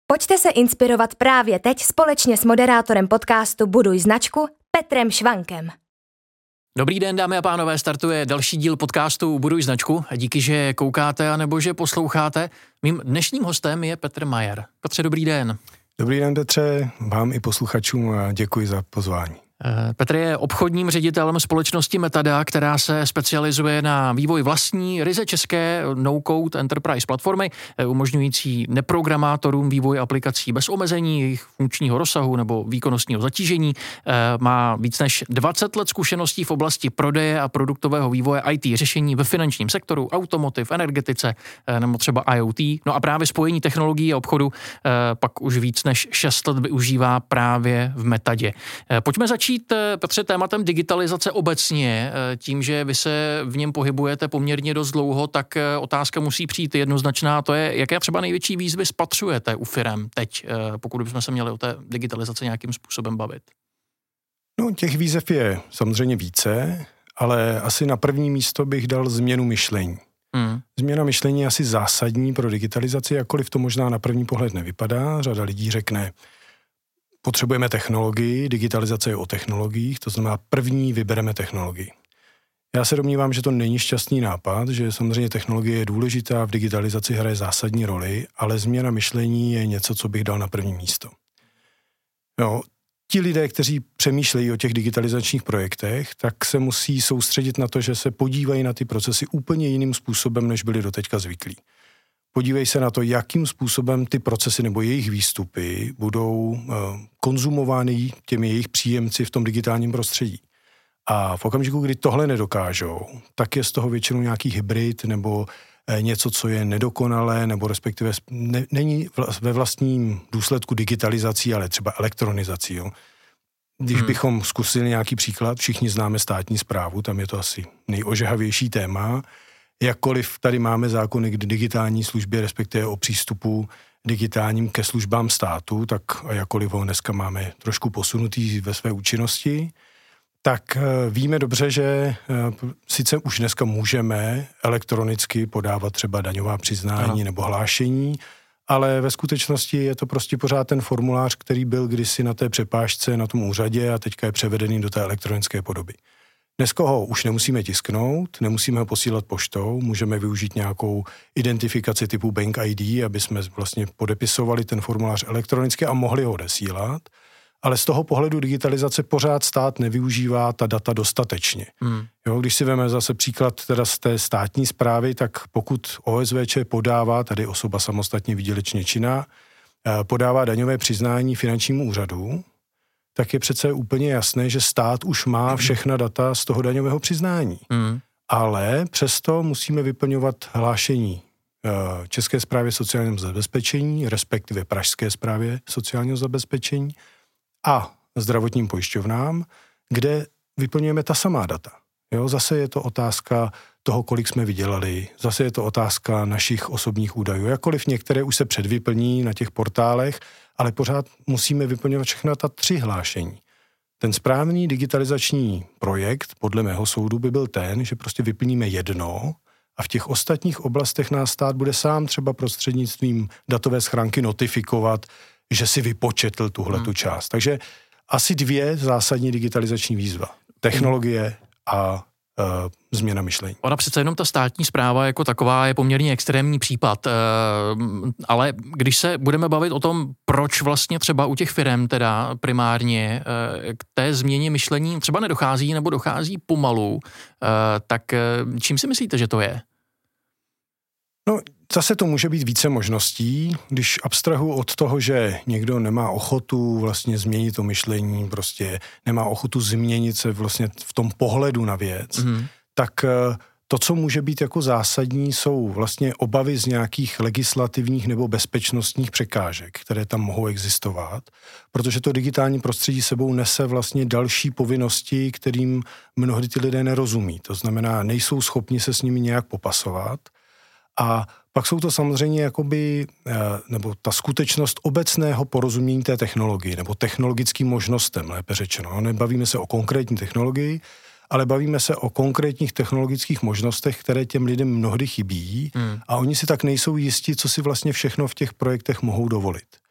Pojďte se inspirovat právě teď společně s moderátorem podcastu Buduj značku Petrem Švankem. Dobrý den, dámy a pánové, startuje další díl podcastu Buduj značku. Díky, že koukáte anebo že posloucháte. Mým dnešním hostem je Petr Majer. Petře, dobrý den. Dobrý den, Petře, vám i posluchačům a děkuji za pozvání. Petr je obchodním ředitelem společnosti Metada, která se specializuje na vývoj vlastní, ryze české no-code enterprise platformy, umožňující neprogramátorům vývoj aplikací bez omezení jejich funkčního rozsahu nebo výkonnostního zatížení. Má víc než 20 let zkušeností v oblasti prodeje a produktového vývoje IT řešení ve finančním sektoru, automotiv, energetice nebo třeba IoT. No a právě spojení technologií a obchodu pak už víc než 6 let využívá právě v Metadě. Pojďme začít, Petře, tématem digitalizace obecně. Tím, že vy se v něm pohybujete poměrně dost dlouho, tak otázka musí přijít jednoznačná. To je, jaké třeba největší výzvy spatřujete u firem teď, pokud bychom se měli o té digitalizaci nějakým způsobem bavit? No, těch výzev je samozřejmě více, ale asi na první místo bych dal změnu myšlení. Změna myšlení je asi zásadní pro digitalizaci, jakkoliv to možná na první pohled nevypadá. Řada lidí řekne, potřebujeme technologii, digitalizace je o technologiích, to znamená první vybereme technologii. Já se domnívám, že to není šťastný nápad, že samozřejmě technologie je důležitá, v digitalizaci hraje zásadní roli, ale změna myšlení je něco, co bych dal na první místo. Jo, ti lidé, kteří přemýšlejí o těch digitalizačních projektech, tak se musí soustředit na to, že se podívají na ty procesy úplně jiným způsobem, než byli doteďka zvyklí. Podívej se na to, jakým způsobem ty procesy nebo jejich výstupy budou konzumovány těmi jejich příjemci v tom digitálním prostředí. A v okamžiku, kdy tohle nedokážou, tak je z toho většinou nějaký hybrid nebo něco, co je nedokonalé, nebo respektive není ve vlastním důsledku digitalizací, ale třeba elektronizací. Jo. Když bychom zkusili nějaký příklad, všichni známe státní správu, tam je to asi nejožehavější téma. Jakkoliv tady máme zákony k digitální službě, respektive o přístupu digitálním ke službám státu, tak a jakkoliv ho dneska máme trošku posunutý ve své účinnosti, tak víme dobře, že sice už dneska můžeme elektronicky podávat třeba daňová přiznání nebo hlášení, ale ve skutečnosti je to prostě pořád ten formulář, který byl kdysi na té přepážce na tom úřadě a teďka je převedený do té elektronické podoby. Dneska ho už nemusíme tisknout, nemusíme ho posílat poštou, můžeme využít nějakou identifikaci typu Bank ID, aby jsme vlastně podepisovali ten formulář elektronicky a mohli ho odesílat, ale z toho pohledu digitalizace pořád stát nevyužívá ta data dostatečně. Jo, když si vezmeme zase příklad teda z té státní správy, tak pokud OSVČ podává, tady osoba samostatně výdělečně činná, podává daňové přiznání finančnímu úřadu, tak je přece úplně jasné, že stát už má všechna data z toho daňového přiznání. Ale přesto musíme vyplňovat hlášení České správě sociálního zabezpečení, respektive Pražské správě sociálního zabezpečení a zdravotním pojišťovnám, kde vyplňujeme ta samá data. Jo, zase je to otázka toho, kolik jsme vydělali, zase je to otázka našich osobních údajů. Jakkoliv některé už se předvyplní na těch portálech, ale pořád musíme vyplňovat všechna ta 3 hlášení. Ten správný digitalizační projekt, podle mého soudu, by byl ten, že prostě vyplníme jedno a v těch ostatních oblastech nás stát bude sám třeba prostřednictvím datové schránky notifikovat, že si vypočetl tuhletu část. Takže asi 2 zásadní digitalizační výzva. Technologie a změna myšlení. Ona přece jenom ta státní správa jako taková je poměrně extrémní případ, ale když se budeme bavit o tom, proč vlastně třeba u těch firem teda primárně k té změně myšlení třeba nedochází nebo dochází pomalu, tak čím si myslíte, že to je? No, zase to může být více možností, když abstrahu od toho, že někdo nemá ochotu vlastně změnit to myšlení, prostě nemá ochotu změnit se vlastně v tom pohledu na věc, tak to, co může být jako zásadní, jsou vlastně obavy z nějakých legislativních nebo bezpečnostních překážek, které tam mohou existovat, protože to digitální prostředí sebou nese vlastně další povinnosti, kterým mnohdy ty lidé nerozumí. To znamená, nejsou schopni se s nimi nějak popasovat. A pak jsou to samozřejmě jakoby, nebo ta skutečnost obecného porozumění té technologie, nebo technologickým možnostem, lépe řečeno. Nebavíme se o konkrétní technologii, ale bavíme se o konkrétních technologických možnostech, které těm lidem mnohdy chybí a oni si tak nejsou jistí, co si vlastně všechno v těch projektech mohou dovolit.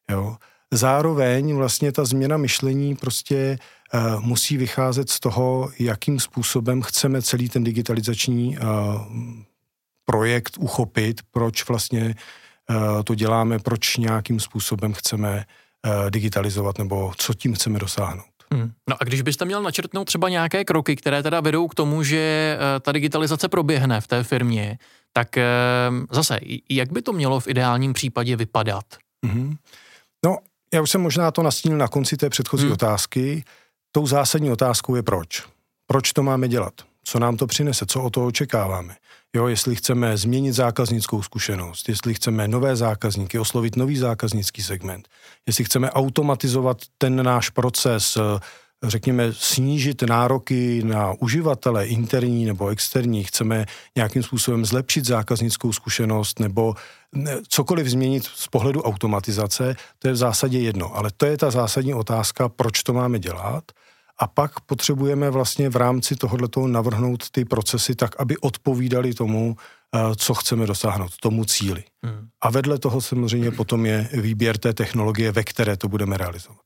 Jo. Zároveň vlastně ta změna myšlení prostě musí vycházet z toho, jakým způsobem chceme celý ten digitalizační projekt uchopit, proč vlastně to děláme, proč nějakým způsobem chceme digitalizovat nebo co tím chceme dosáhnout. No a když byste měl načrtnout třeba nějaké kroky, které teda vedou k tomu, že ta digitalizace proběhne v té firmě, tak zase, jak by to mělo v ideálním případě vypadat? No, já už jsem možná to nastínil na konci té předchozí otázky. Tou zásadní otázkou je proč. Proč to máme dělat? Co nám to přinese? Co o to očekáváme? Jo, jestli chceme změnit zákaznickou zkušenost, jestli chceme nové zákazníky, oslovit nový zákaznický segment, jestli chceme automatizovat ten náš proces, řekněme, snížit nároky na uživatele, interní nebo externí, chceme nějakým způsobem zlepšit zákaznickou zkušenost nebo cokoliv změnit z pohledu automatizace, to je v zásadě jedno. Ale to je ta zásadní otázka, proč to máme dělat. A pak potřebujeme vlastně v rámci tohoto navrhnout ty procesy tak, aby odpovídali tomu, co chceme dosáhnout, tomu cíli. A vedle toho samozřejmě potom je výběr té technologie, ve které to budeme realizovat.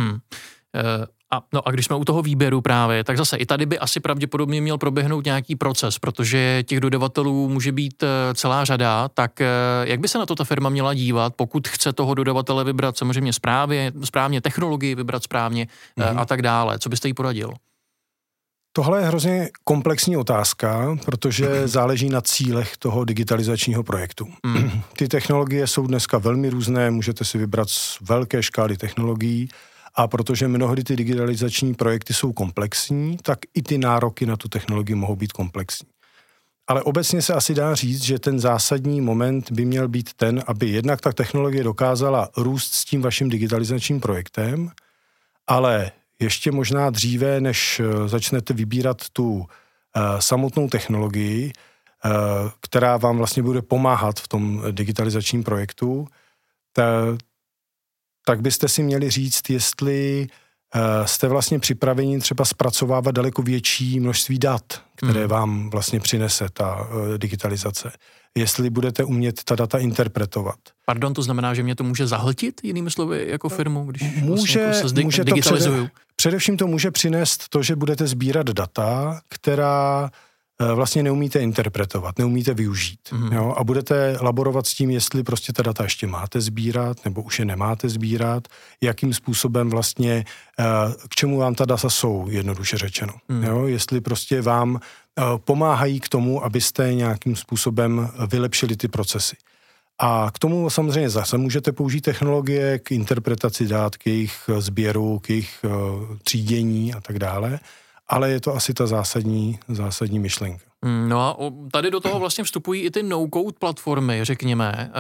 A když jsme u toho výběru právě, tak zase i tady by asi pravděpodobně měl proběhnout nějaký proces, protože těch dodavatelů může být celá řada, tak jak by se na to ta firma měla dívat, pokud chce toho dodavatele vybrat samozřejmě správně technologii vybrat správně a tak dále. Co byste jí poradil? Tohle je hrozně komplexní otázka, protože záleží na cílech toho digitalizačního projektu. Ty technologie jsou dneska velmi různé, můžete si vybrat z velké škály technologií, a protože mnohdy ty digitalizační projekty jsou komplexní, tak i ty nároky na tu technologii mohou být komplexní. Ale obecně se asi dá říct, že ten zásadní moment by měl být ten, aby jednak ta technologie dokázala růst s tím vaším digitalizačním projektem, ale ještě možná dříve, než začnete vybírat tu samotnou technologii, která vám vlastně bude pomáhat v tom digitalizačním projektu, tak byste si měli říct, jestli jste vlastně připraveni třeba zpracovávat daleko větší množství dat, které vám vlastně přinese ta digitalizace. Jestli budete umět ta data interpretovat. Pardon, to znamená, že mě to může zahltit, jinými slovy, jako firmu, když může se digitalizuju? Především to může přinést to, že budete sbírat data, která vlastně neumíte interpretovat, neumíte využít. Jo? A budete laborovat s tím, jestli prostě ta data ještě máte sbírat, nebo už je nemáte sbírat, jakým způsobem vlastně, k čemu vám ta data jsou, jednoduše řečeno. Jo? Jestli prostě vám pomáhají k tomu, abyste nějakým způsobem vylepšili ty procesy. A k tomu samozřejmě zase můžete použít technologie k interpretaci dat, k jejich sběru, k jejich třídění a tak dále. Ale je to asi ta zásadní myšlenka. No a tady do toho vlastně vstupují i ty no-code platformy, řekněme.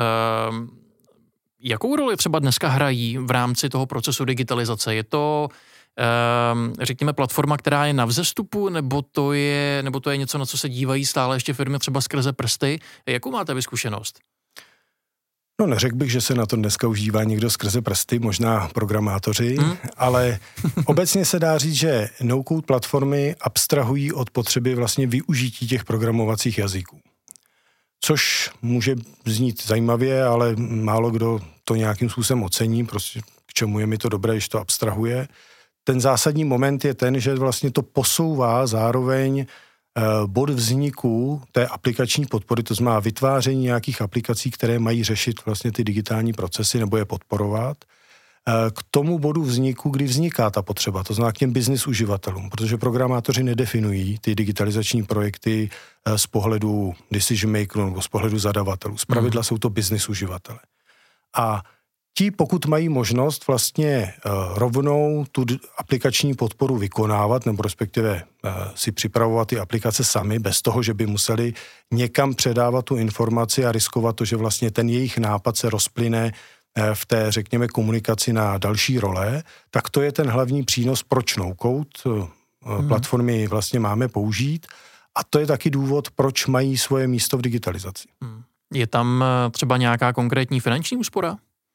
Jakou roli třeba dneska hrají v rámci toho procesu digitalizace? Je to, řekněme, platforma, která je na vzestupu, nebo to je něco, na co se dívají stále ještě firmy třeba skrze prsty? Jakou máte vy zkušenost? No, neřekl bych, že se na to dneska užívá někdo skrze prsty, možná programátoři, ale obecně se dá říct, že no-code platformy abstrahují od potřeby vlastně využití těch programovacích jazyků. Což může znít zajímavě, ale málo kdo to nějakým způsobem ocení, prostě k čemu je mi to dobré, když to abstrahuje. Ten zásadní moment je ten, že vlastně to posouvá zároveň bod vzniku té aplikační podpory, to znamená vytváření nějakých aplikací, které mají řešit vlastně ty digitální procesy nebo je podporovat, k tomu bodu vzniku, kdy vzniká ta potřeba, to znamená k těm business uživatelům, protože programátoři nedefinují ty digitalizační projekty z pohledu decision makerů nebo z pohledu zadavatelů. Zpravidla jsou to business uživatele. A ti, pokud mají možnost vlastně rovnou tu aplikační podporu vykonávat, nebo respektive si připravovat ty aplikace sami, bez toho, že by museli někam předávat tu informaci a riskovat to, že vlastně ten jejich nápad se rozplyne v té, řekněme, komunikaci na další role, tak to je ten hlavní přínos, proč no-code platformy vlastně máme použít. A to je taky důvod, proč mají svoje místo v digitalizaci. Je tam třeba nějaká konkrétní finanční úspora?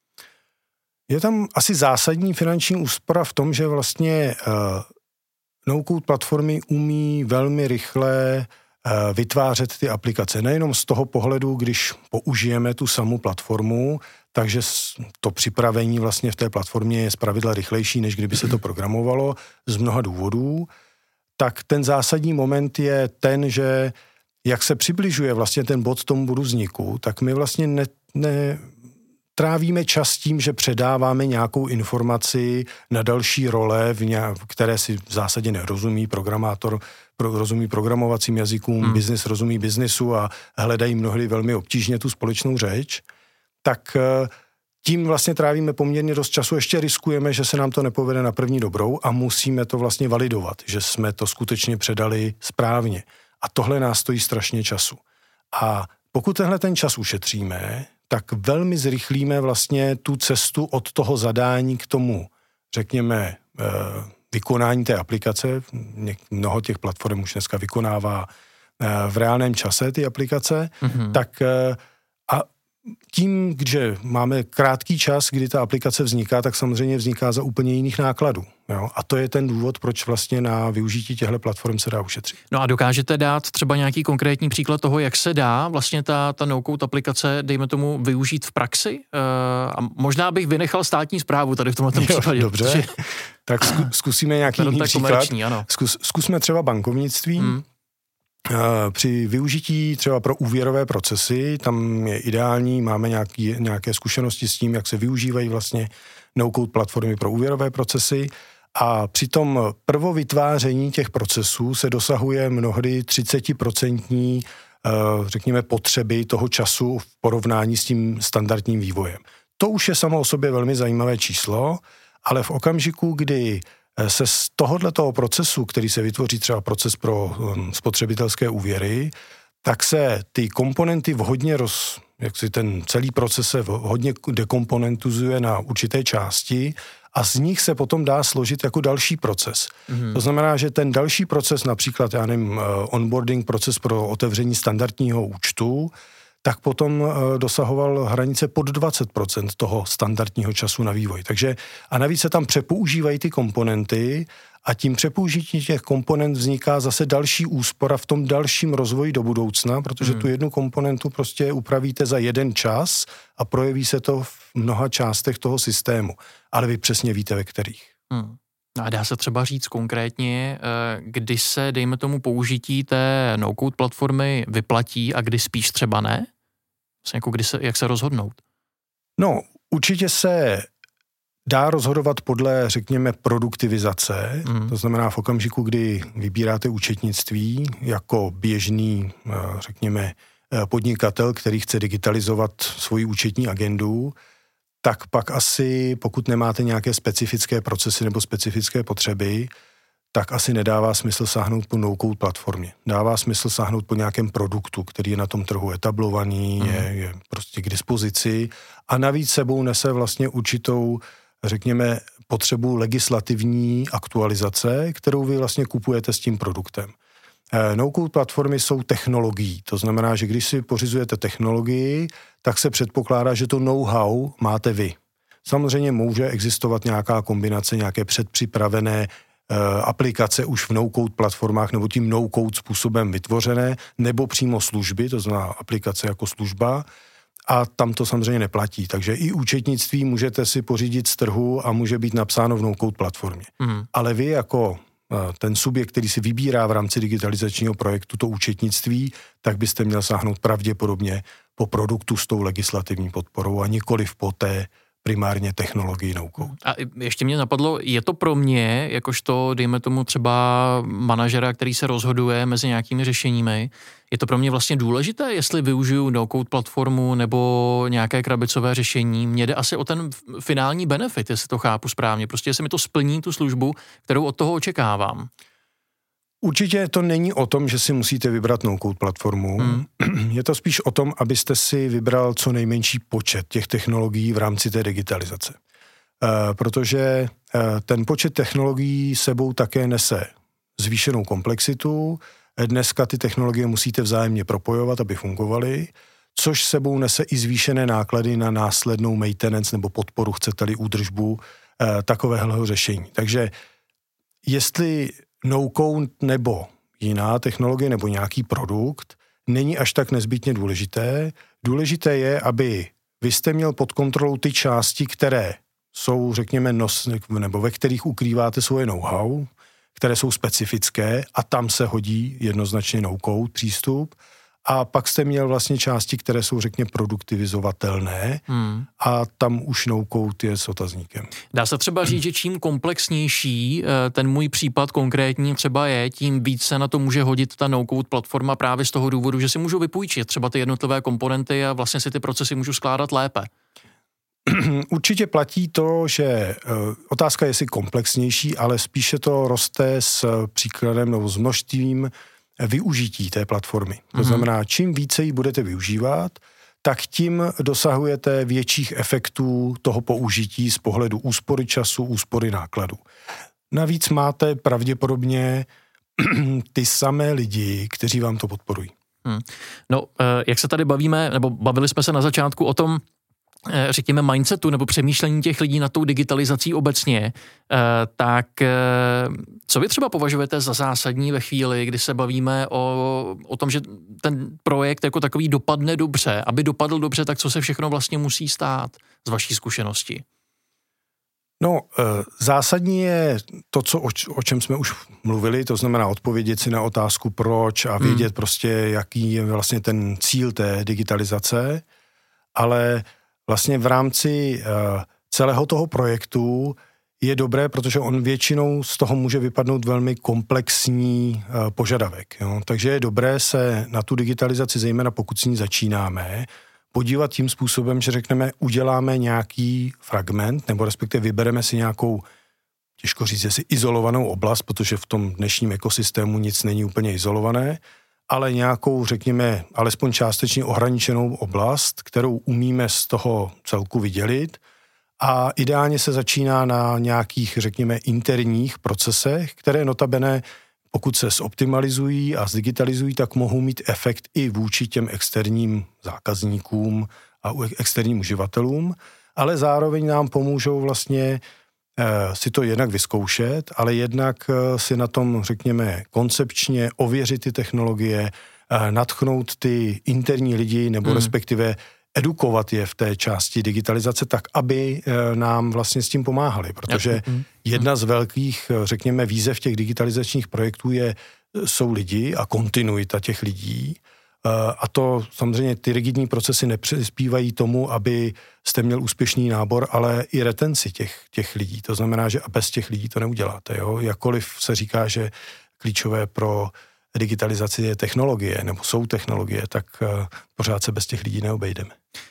Je tam asi zásadní finanční úspora v tom, že vlastně no-code platformy umí velmi rychle vytvářet ty aplikace. Nejenom z toho pohledu, když použijeme tu samou platformu, takže to připravení vlastně v té platformě je zpravidla rychlejší, než kdyby se to programovalo z mnoha důvodů. Tak ten zásadní moment je ten, že jak se přibližuje vlastně ten bod tomu bodu vzniku, tak my vlastně trávíme čas tím, že předáváme nějakou informaci na další role, které si v zásadě nerozumí. Programátor rozumí programovacím jazykům, biznis rozumí biznisu a hledají mnohdy velmi obtížně tu společnou řeč. Tak tím vlastně trávíme poměrně dost času, ještě riskujeme, že se nám to nepovede na první dobrou a musíme to vlastně validovat, že jsme to skutečně předali správně. A tohle nás stojí strašně času. A pokud tenhle ten čas ušetříme, tak velmi zrychlíme vlastně tu cestu od toho zadání k tomu, řekněme, vykonání té aplikace. Mnoho těch platform už dneska vykonává v reálném čase ty aplikace, tak a tím, že máme krátký čas, kdy ta aplikace vzniká, tak samozřejmě vzniká za úplně jiných nákladů. Jo? A to je ten důvod, proč vlastně na využití těchto platform se dá ušetřit. No a dokážete dát třeba nějaký konkrétní příklad toho, jak se dá vlastně ta no-code aplikace, dejme tomu, využít v praxi? A možná bych vynechal státní správu tady v tomhle případě. Dobře, protože tak zkusíme nějaký jiný příklad. Zkusme třeba bankovnictví. Při využití třeba pro úvěrové procesy, tam je ideální, máme nějaké zkušenosti s tím, jak se využívají vlastně no-code platformy pro úvěrové procesy a při tom prvovytváření těch procesů se dosahuje mnohdy 30% řekněme potřeby toho času v porovnání s tím standardním vývojem. To už je samo o sobě velmi zajímavé číslo, ale v okamžiku, kdy se z tohoto procesu, který se vytvoří třeba proces pro spotřebitelské úvěry, tak se ty komponenty vhodně jak si ten celý proces se hodně dekomponentizuje na určité části a z nich se potom dá složit jako další proces. To znamená, že ten další proces, například, onboarding proces pro otevření standardního účtu, tak potom dosahoval hranice pod 20% toho standardního času na vývoj. Takže a navíc se tam přepoužívají ty komponenty a tím přepoužití těch komponent vzniká zase další úspora v tom dalším rozvoji do budoucna, protože tu jednu komponentu prostě upravíte za jeden čas a projeví se to v mnoha částech toho systému. Ale vy přesně víte, ve kterých. A dá se třeba říct konkrétně, kdy se, dejme tomu, použití té no-code platformy vyplatí a kdy spíš třeba ne? Jako jak se rozhodnout? No, určitě se dá rozhodovat podle, řekněme, produktivizace. To znamená v okamžiku, kdy vybíráte účetnictví jako běžný, řekněme, podnikatel, který chce digitalizovat svoji účetní agendu, tak pak asi, pokud nemáte nějaké specifické procesy nebo specifické potřeby, tak asi nedává smysl sáhnout po no-code platformě. Dává smysl sáhnout po nějakém produktu, který je na tom trhu etablovaný, je prostě k dispozici a navíc sebou nese vlastně určitou, řekněme, potřebu legislativní aktualizace, kterou vy vlastně kupujete s tím produktem. No-code platformy jsou technologií, to znamená, že když si pořizujete technologii, tak se předpokládá, že to know-how máte vy. Samozřejmě může existovat nějaká kombinace, nějaké předpřipravené aplikace už v no-code platformách nebo tím no-code způsobem vytvořené, nebo přímo služby, to znamená aplikace jako služba, a tam to samozřejmě neplatí. Takže i účetnictví můžete si pořídit z trhu a může být napsáno v no-code platformě. Ale vy jako ten subjekt, který si vybírá v rámci digitalizačního projektu to účetnictví, tak byste měl sáhnout pravděpodobně po produktu s tou legislativní podporou a nikoliv po té primárně technologii no-code. A ještě mě napadlo, je to pro mě, jakožto, dejme tomu třeba manažera, který se rozhoduje mezi nějakými řešeními, je to pro mě vlastně důležité, jestli využiju no-code platformu nebo nějaké krabicové řešení. Mně jde asi o ten finální benefit, jestli to chápu správně. Prostě jestli mi to splní tu službu, kterou od toho očekávám. Určitě to není o tom, že si musíte vybrat no-code platformu. Je to spíš o tom, abyste si vybral co nejmenší počet těch technologií v rámci té digitalizace. Protože ten počet technologií sebou také nese zvýšenou komplexitu. Dneska ty technologie musíte vzájemně propojovat, aby fungovaly, což sebou nese i zvýšené náklady na následnou maintenance nebo podporu, chcete-li údržbu takového řešení. Takže jestli no-code nebo jiná technologie nebo nějaký produkt není až tak nezbytně důležité. Důležité je, aby vy jste měl pod kontrolou ty části, které jsou, řekněme, nebo ve kterých ukrýváte svoje know-how, které jsou specifické a tam se hodí jednoznačně no-code přístup. A pak jste měl vlastně části, které jsou, řekněme, produktivizovatelné a tam už no-code je s otazníkem. Dá se třeba říct, že čím komplexnější ten můj případ konkrétní třeba je, tím víc se na to může hodit ta no-code platforma právě z toho důvodu, že si můžu vypůjčit třeba ty jednotlivé komponenty a vlastně si ty procesy můžu skládat lépe. Určitě platí to, že otázka je jestli komplexnější, ale spíše to roste s příkladem nebo s množstvím využití té platformy. To znamená, čím více ji budete využívat, tak tím dosahujete větších efektů toho použití z pohledu úspory času, úspory nákladu. Navíc máte pravděpodobně ty samé lidi, kteří vám to podporují. No, jak se tady bavíme, nebo bavili jsme se na začátku o tom, řekněme, mindsetu nebo přemýšlení těch lidí nad tou digitalizací obecně, tak co vy třeba považujete za zásadní ve chvíli, kdy se bavíme o tom, že ten projekt jako takový dopadne dobře, aby dopadl dobře, tak co se všechno vlastně musí stát z vaší zkušenosti? No, zásadní je to, o čem jsme už mluvili, to znamená odpovědět si na otázku proč a vědět prostě, jaký je vlastně ten cíl té digitalizace, ale vlastně v rámci celého toho projektu je dobré, protože on většinou z toho může vypadnout velmi komplexní požadavek. Jo? Takže je dobré se na tu digitalizaci, zejména pokud s ní začínáme, podívat tím způsobem, že řekneme, uděláme nějaký fragment, nebo respektive vybereme si nějakou, těžko říct, jestli izolovanou oblast, protože v tom dnešním ekosystému nic není úplně izolované, ale nějakou, řekněme, alespoň částečně ohraničenou oblast, kterou umíme z toho celku vydělit a ideálně se začíná na nějakých, řekněme, interních procesech, které notabene, pokud se zoptimalizují a zdigitalizují, tak mohou mít efekt i vůči těm externím zákazníkům a externím uživatelům, ale zároveň nám pomůžou vlastně si to jednak vyzkoušet, ale jednak si na tom, řekněme, koncepčně ověřit ty technologie, nadchnout ty interní lidi nebo respektive edukovat je v té části digitalizace tak, aby nám vlastně s tím pomáhali, protože jedna z velkých, řekněme, výzev těch digitalizačních projektů jsou lidi a kontinuita těch lidí. A to samozřejmě ty rigidní procesy nepřispívají tomu, aby jste měl úspěšný nábor, ale i retenci těch lidí. To znamená, že a bez těch lidí to neuděláte. Jo? Jakkoliv se říká, že klíčové pro digitalizaci je technologie, nebo jsou technologie, tak pořád se bez těch lidí neobejdeme.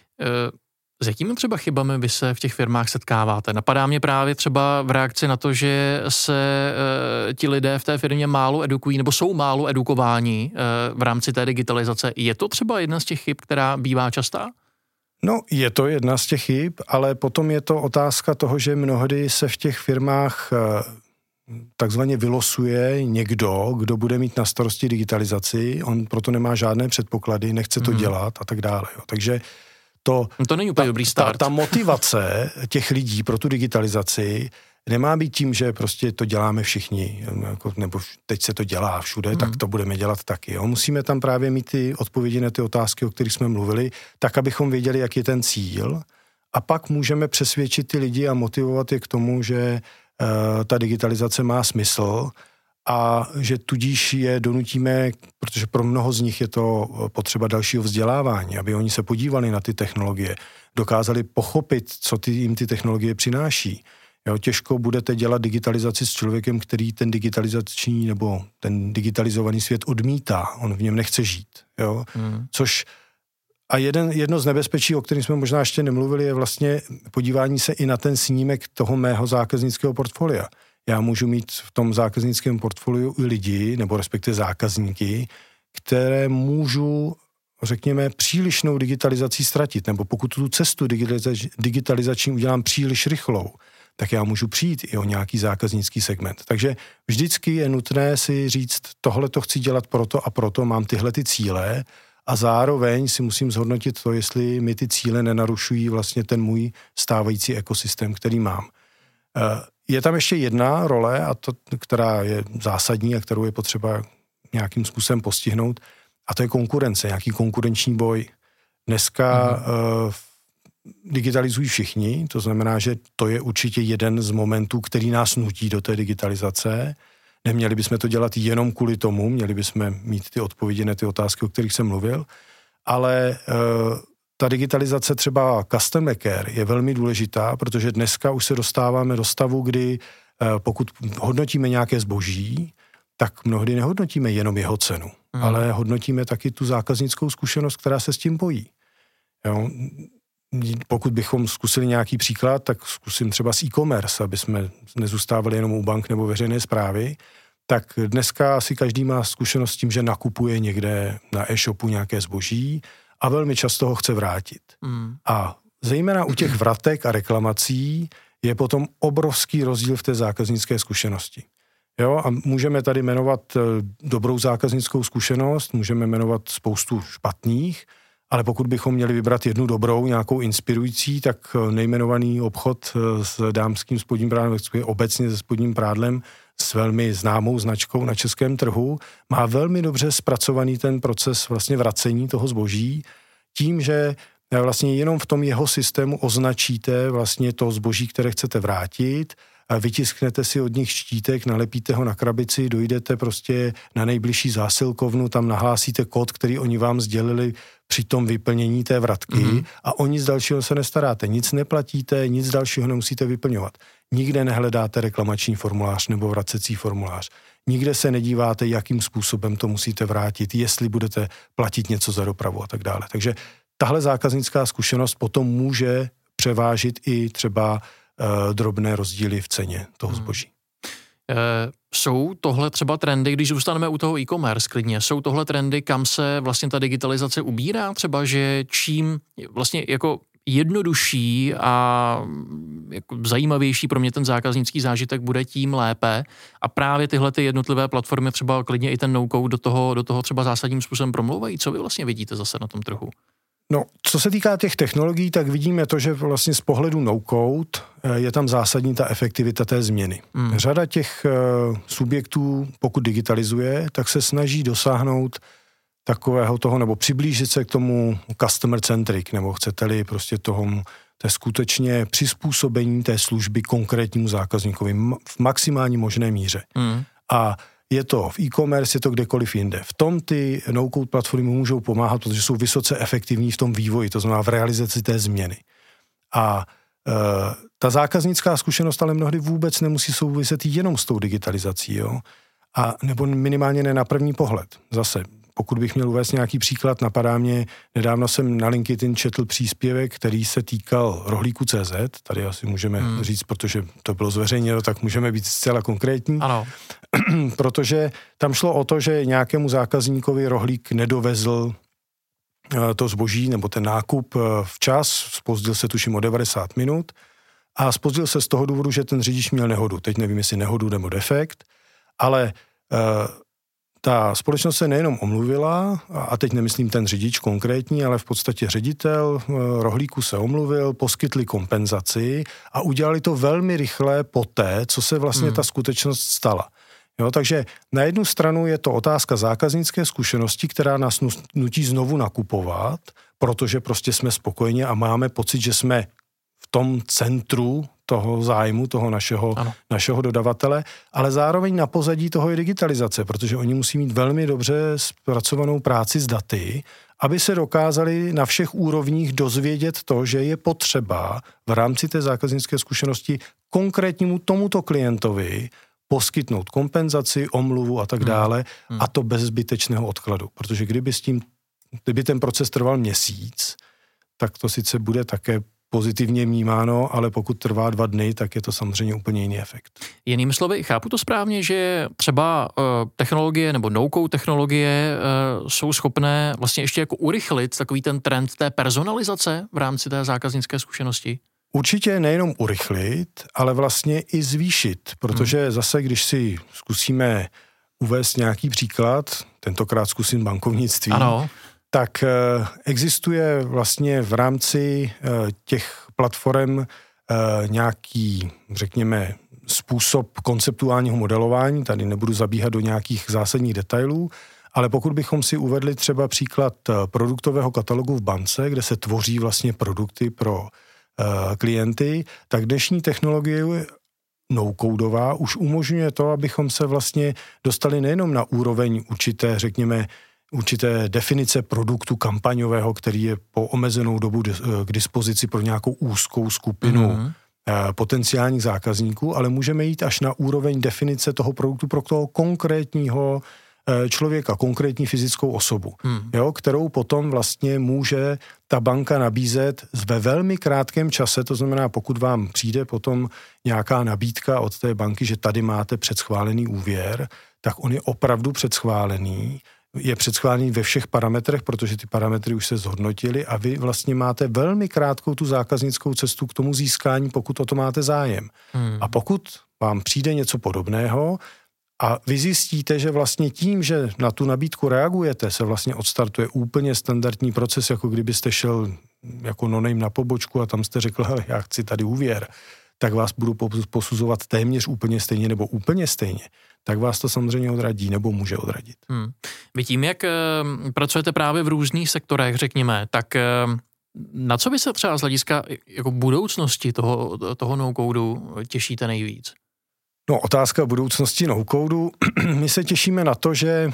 S jakými třeba chybami vy se v těch firmách setkáváte? Napadá mě právě třeba v reakci na to, že se ti lidé v té firmě málo edukují, nebo jsou málo edukováni v rámci té digitalizace. Je to třeba jedna z těch chyb, která bývá častá? No, je to jedna z těch chyb, ale potom je to otázka toho, že mnohdy se v těch firmách takzvaně vylosuje někdo, kdo bude mít na starosti digitalizaci, on proto nemá žádné předpoklady, nechce to dělat a tak dále. Jo. Takže to není úplně dobrý start. Ta motivace těch lidí pro tu digitalizaci nemá být tím, že prostě to děláme všichni, nebo teď se to dělá všude, tak to budeme dělat taky. Jo. Musíme tam právě mít ty odpovědi na ty otázky, o kterých jsme mluvili, tak, abychom věděli, jak je ten cíl a pak můžeme přesvědčit ty lidi a motivovat je k tomu, že ta digitalizace má smysl a že tudíž je donutíme, protože pro mnoho z nich je to potřeba dalšího vzdělávání, aby oni se podívali na ty technologie, dokázali pochopit, co jim ty technologie přináší. Jo, těžko budete dělat digitalizaci s člověkem, který ten digitalizační nebo ten digitalizovaný svět odmítá, on v něm nechce žít. Jo? Což a jedno z nebezpečí, o kterém jsme možná ještě nemluvili, je vlastně podívání se i na ten snímek toho mého zákaznického portfolia. Já můžu mít v tom zákaznickém portfoliu i lidi, nebo respektive zákazníky, které můžu, řekněme, přílišnou digitalizací ztratit, nebo pokud tu cestu digitalizační udělám příliš rychlou, tak já můžu přijít i o nějaký zákaznický segment. Takže vždycky je nutné si říct, tohle to chci dělat proto a proto, mám tyhle ty cíle a zároveň si musím zhodnotit to, jestli mi ty cíle nenarušují vlastně ten můj stávající ekosystém, který mám. Je tam ještě jedna role, a to, která je zásadní a kterou je potřeba nějakým způsobem postihnout, a to je konkurence, nějaký konkurenční boj. Dneska digitalizují všichni, to znamená, že to je určitě jeden z momentů, který nás nutí do té digitalizace. Neměli bychom to dělat jenom kvůli tomu, měli bychom mít ty odpovědi na ty otázky, o kterých jsem mluvil, ale ta digitalizace třeba customer care je velmi důležitá, protože dneska už se dostáváme do stavu, kdy pokud hodnotíme nějaké zboží, tak mnohdy nehodnotíme jenom jeho cenu, ale hodnotíme taky tu zákaznickou zkušenost, která se s tím pojí. Jo? Pokud bychom zkusili nějaký příklad, tak zkusím třeba s e-commerce, aby jsme nezůstávali jenom u bank nebo veřejné správy, tak dneska asi každý má zkušenost s tím, že nakupuje někde na e-shopu nějaké zboží a velmi často ho chce vrátit. A zejména u těch vratek a reklamací je potom obrovský rozdíl v té zákaznické zkušenosti. Jo, a můžeme tady jmenovat dobrou zákaznickou zkušenost, můžeme jmenovat spoustu špatných, ale pokud bychom měli vybrat jednu dobrou, nějakou inspirující, tak nejmenovaný obchod s dámským spodním prádlem, obecně se spodním prádlem, s velmi známou značkou na českém trhu, má velmi dobře zpracovaný ten proces vlastně vracení toho zboží, tím, že vlastně jenom v tom jeho systému označíte vlastně to zboží, které chcete vrátit, a vytisknete si od nich štítek, nalepíte ho na krabici, dojdete prostě na nejbližší zásilkovnu, tam nahlásíte kód, který oni vám sdělili při tom vyplnění té vratky a o nic dalšího se nestaráte. Nic neplatíte, nic dalšího nemusíte vyplňovat. Nikde nehledáte reklamační formulář nebo vracecí formulář. Nikde se nedíváte, jakým způsobem to musíte vrátit, jestli budete platit něco za dopravu a tak dále. Takže tahle zákaznická zkušenost potom může převážit i třeba drobné rozdíly v ceně toho zboží. Jsou tohle třeba trendy, když zůstaneme u toho e-commerce klidně, jsou tohle trendy, kam se vlastně ta digitalizace ubírá? Třeba, že čím vlastně jako jednodušší a jako zajímavější pro mě ten zákaznický zážitek bude, tím lépe. A právě tyhle ty jednotlivé platformy, třeba klidně i ten no-code do toho třeba zásadním způsobem promlouvají. Co vy vlastně vidíte zase na tom trhu? No, co se týká těch technologií, tak vidíme to, že vlastně z pohledu no-code je tam zásadní ta efektivita té změny. Řada těch subjektů, pokud digitalizuje, tak se snaží dosáhnout takového toho, nebo přiblížit se k tomu customer centric, nebo chcete-li prostě té skutečně přizpůsobení té služby konkrétnímu zákazníkovi v maximální možné míře. A je to v e-commerce, je to kdekoliv jinde. V tom ty no-code platformy můžou pomáhat, protože jsou vysoce efektivní v tom vývoji, to znamená v realizaci té změny. A ta zákaznická zkušenost ale mnohdy vůbec nemusí souviset jenom s tou digitalizací, jo? A nebo minimálně ne na první pohled. Zase, pokud bych měl uvést nějaký příklad, napadá mě, nedávno jsem na LinkedIn četl příspěvek, který se týkal rohlíku.cz, tady asi můžeme říct, protože to bylo zveřejněno, tak můžeme být zcela konkrétní. Ano. Protože tam šlo o to, že nějakému zákazníkovi rohlík nedovezl to zboží nebo ten nákup včas, zpozdil se tuším o 90 minut a zpozdil se z toho důvodu, že ten řidič měl nehodu. Teď nevím, jestli nehodu nebo defekt, ale ta společnost se nejenom omluvila, a teď nemyslím ten řidič konkrétní, ale v podstatě ředitel rohlíku se omluvil, poskytli kompenzaci a udělali to velmi rychle poté, co se vlastně ta skutečnost stala. Jo, takže na jednu stranu je to otázka zákaznické zkušenosti, která nás nutí znovu nakupovat, protože prostě jsme spokojeni a máme pocit, že jsme v tom centru toho zájmu, toho našeho dodavatele, ale zároveň na pozadí toho je digitalizace, protože oni musí mít velmi dobře zpracovanou práci s daty, aby se dokázali na všech úrovních dozvědět to, že je potřeba v rámci té zákaznické zkušenosti konkrétnímu tomuto klientovi poskytnout kompenzaci, omluvu a tak dále, a to bez zbytečného odkladu. Protože kdyby ten proces trval měsíc, tak to sice bude také pozitivně vnímáno, ale pokud trvá 2 dny, tak je to samozřejmě úplně jiný efekt. Jinými slovy, chápu to správně, že třeba technologie nebo no-code technologie jsou schopné vlastně ještě jako urychlit takový ten trend té personalizace v rámci té zákaznické zkušenosti? Určitě nejenom urychlit, ale vlastně i zvýšit, protože zase, když si zkusíme uvést nějaký příklad, tentokrát zkusím bankovnictví, ano, tak existuje vlastně v rámci těch platform nějaký, řekněme, způsob konceptuálního modelování, tady nebudu zabíhat do nějakých zásadních detailů, ale pokud bychom si uvedli třeba příklad produktového katalogu v bance, kde se tvoří vlastně produkty pro klienty, tak dnešní technologie no-codová už umožňuje to, abychom se vlastně dostali nejenom na úroveň určité definice produktu kampaňového, který je po omezenou dobu k dispozici pro nějakou úzkou skupinu potenciálních zákazníků, ale můžeme jít až na úroveň definice toho produktu pro toho konkrétního člověka, konkrétní fyzickou osobu, kterou potom vlastně může ta banka nabízet ve velmi krátkém čase, to znamená, pokud vám přijde potom nějaká nabídka od té banky, že tady máte předschválený úvěr, tak on je opravdu předschválený, je předschválený ve všech parametrech, protože ty parametry už se zhodnotily a vy vlastně máte velmi krátkou tu zákaznickou cestu k tomu získání, pokud o to máte zájem. A pokud vám přijde něco podobného, a vy zjistíte, že vlastně tím, že na tu nabídku reagujete, se vlastně odstartuje úplně standardní proces, jako kdybyste šel jako no-name na pobočku a tam jste řekl, hele, já chci tady úvěr, tak vás budu posuzovat téměř úplně stejně nebo úplně stejně, tak vás to samozřejmě odradí nebo může odradit. Vy tím, jak pracujete právě v různých sektorech, řekněme, tak na co by se třeba z hlediska jako budoucnosti toho no-codu těšíte nejvíc? No, otázka budoucnosti no-codu. My se těšíme na to, že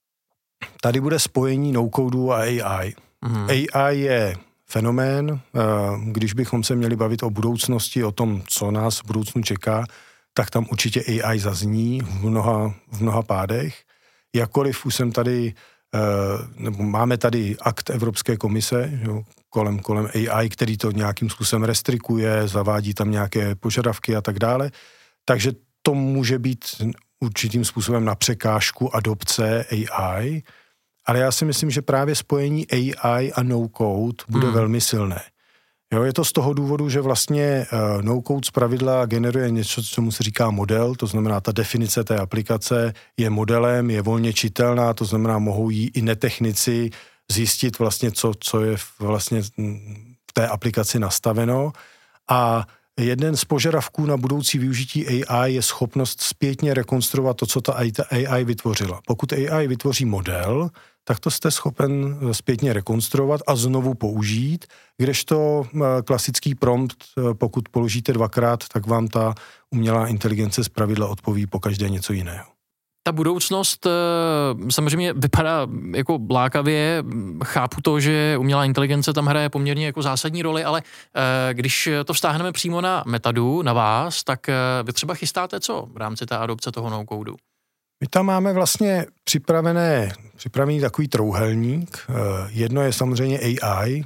tady bude spojení no-codu a AI. AI je fenomén, když bychom se měli bavit o budoucnosti, o tom, co nás v budoucnu čeká, tak tam určitě AI zazní v mnoha pádech. Jakkoliv už jsem tady, nebo máme tady akt Evropské komise, kolem AI, který to nějakým způsobem restrikuje, zavádí tam nějaké požadavky a tak dále. Takže to může být určitým způsobem na překážku adopce AI, ale já si myslím, že právě spojení AI a no-code bude velmi silné. Jo, je to z toho důvodu, že vlastně no-code zpravidla generuje něco, co mu se říká model, to znamená, ta definice té aplikace je modelem, je volně čitelná, to znamená, mohou jí i netechnici zjistit vlastně, co je vlastně v té aplikaci nastaveno. A jeden z požadavků na budoucí využití AI je schopnost zpětně rekonstruovat to, co ta AI vytvořila. Pokud AI vytvoří model, tak to jste schopen zpětně rekonstruovat a znovu použít, kdežto klasický prompt, pokud položíte dvakrát, tak vám ta umělá inteligence zpravidla odpoví pokaždé něco jiného. Ta budoucnost samozřejmě vypadá jako lákavě, chápu to, že umělá inteligence tam hraje poměrně jako zásadní roli, ale když to vztáhneme přímo na Metadu, na vás, tak vy třeba chystáte co v rámci té adopce toho no-codu? My tam máme vlastně připravený takový trouhelník. Jedno je samozřejmě AI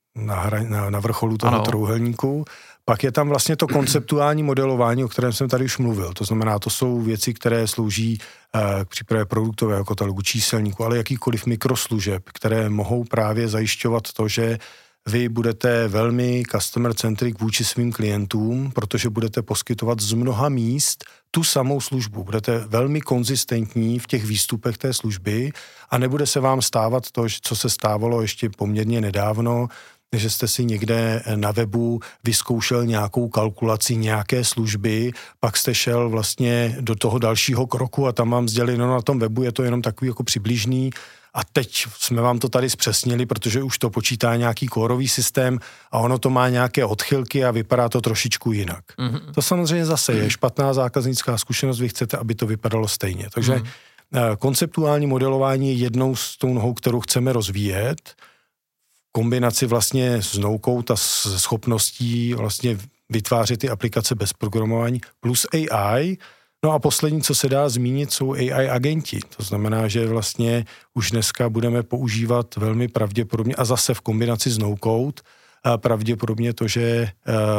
na vrcholu toho trouhelníku. Pak je tam vlastně to konceptuální modelování, o kterém jsem tady už mluvil. To znamená, to jsou věci, které slouží k přípravě produktového katalogu, číselníku, ale jakýkoliv mikroslužeb, které mohou právě zajišťovat to, že vy budete velmi customer-centric vůči svým klientům, protože budete poskytovat z mnoha míst tu samou službu. Budete velmi konzistentní v těch výstupech té služby a nebude se vám stávat to, co se stávalo ještě poměrně nedávno, že jste si někde na webu vyzkoušel nějakou kalkulaci nějaké služby, pak jste šel vlastně do toho dalšího kroku a tam vám sdělili, no na tom webu je to jenom takový jako přibližný a teď jsme vám to tady zpřesnili, protože už to počítá nějaký kórový systém a ono to má nějaké odchylky a vypadá to trošičku jinak. To samozřejmě zase je špatná zákaznická zkušenost, vy chcete, aby to vypadalo stejně. Takže konceptuální modelování je jednou z tou nohou, kterou chceme rozvíjet, kombinaci vlastně s no-code a s schopností vlastně vytvářet ty aplikace bez programování plus AI. No a poslední, co se dá zmínit, jsou AI agenti. To znamená, že vlastně už dneska budeme používat velmi pravděpodobně a zase v kombinaci s no-code pravděpodobně to, že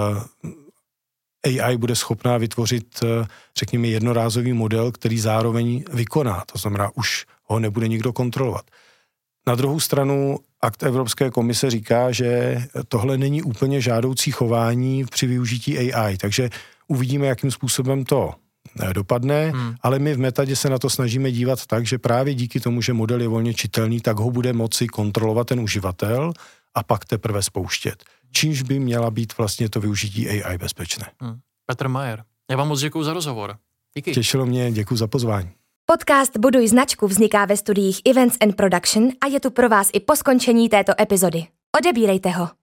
AI bude schopná vytvořit, řekněme, jednorázový model, který zároveň vykoná. To znamená, už ho nebude nikdo kontrolovat. Na druhou stranu akt Evropské komise říká, že tohle není úplně žádoucí chování při využití AI, takže uvidíme, jakým způsobem to dopadne, ale my v Metadě se na to snažíme dívat tak, že právě díky tomu, že model je volně čitelný, tak ho bude moci kontrolovat ten uživatel a pak teprve spouštět. Čímž by měla být vlastně to využití AI bezpečné. Petr Majer, já vám moc děkuju za rozhovor. Díky. Těšilo mě, děkuju za pozvání. Podcast Buduj značku vzniká ve studiích Events and Production a je tu pro vás i po skončení této epizody. Odebírejte ho.